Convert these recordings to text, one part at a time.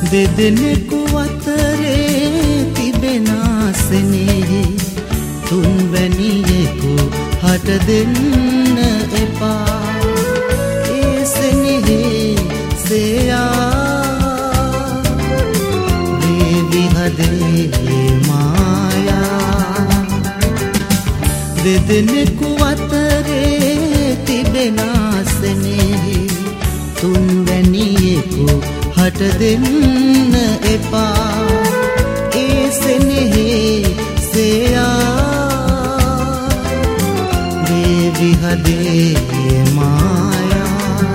දෙදෙනෙකු අතරේ තිබෙන ස්නේහය තුන්වැනියෙකු හට දෙන්න එපා. ඒ ස්නේහේ සෙයා වේවි හදේ මායා. දෙදෙනෙකු අතරේ තිබෙන ස්නේහය තුන්වැනියෙකු හට දෙන්න එපා. ඒ ස්නේහේ සෙයා වේවි හදේ මායා.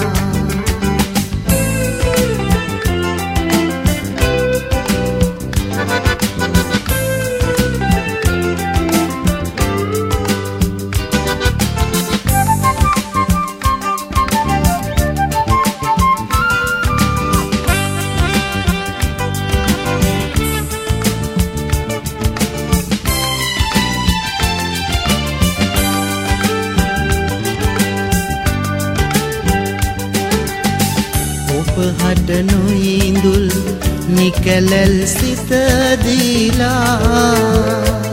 හට නොඉඳුල් නිකැලැල් සිත දීලා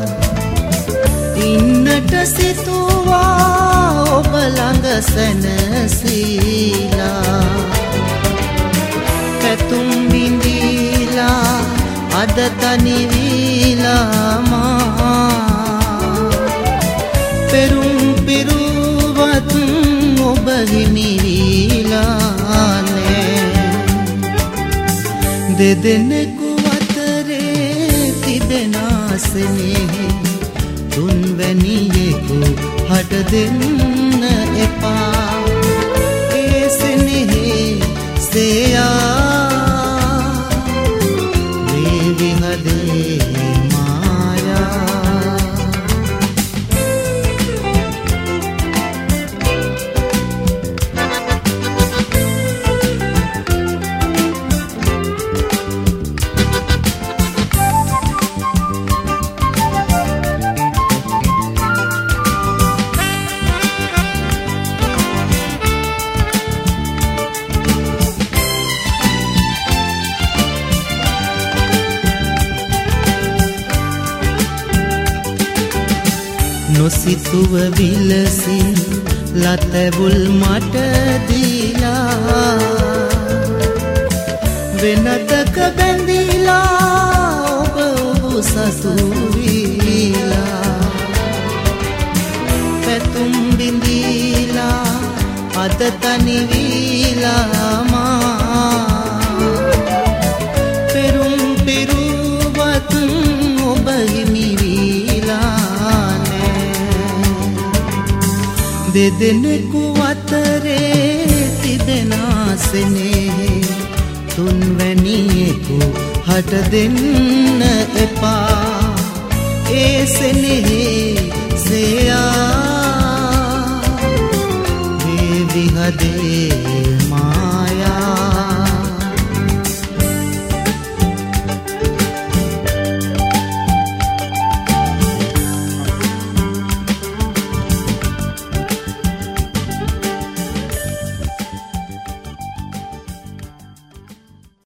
ඉන්නට සිතුවා ඔබ ළඟ සැනසීලා. පැතුම් බිඳීලා අද තනි වීලා මා පෙරුම් පිරුවත් ඔබ හිමි වීලා නේ. දෙදෙනෙකු අතරේ තිබෙන ස්නේහය තුන්වැනියෙකු හට දෙන්න එපා. ඒ ස්නේහේ සෙයා වේවි හදේ මායා. නොසිතුව විලසින් ලතැබුල් මට දීලා වෙනතක බැඳීලා ඔබ සසු වීලා. පැතුම් බිඳීලා අද තනි වීලා මා පෙරුම් පිරුවත් ඔබ හිමි වීලා. දෙදෙනෙකු අතරේ තිබෙන ස්නේහය තුන්වැනියෙකු හට දෙන්න එපා. ඒ ස්නේහේ සෙයා වේවි හදේ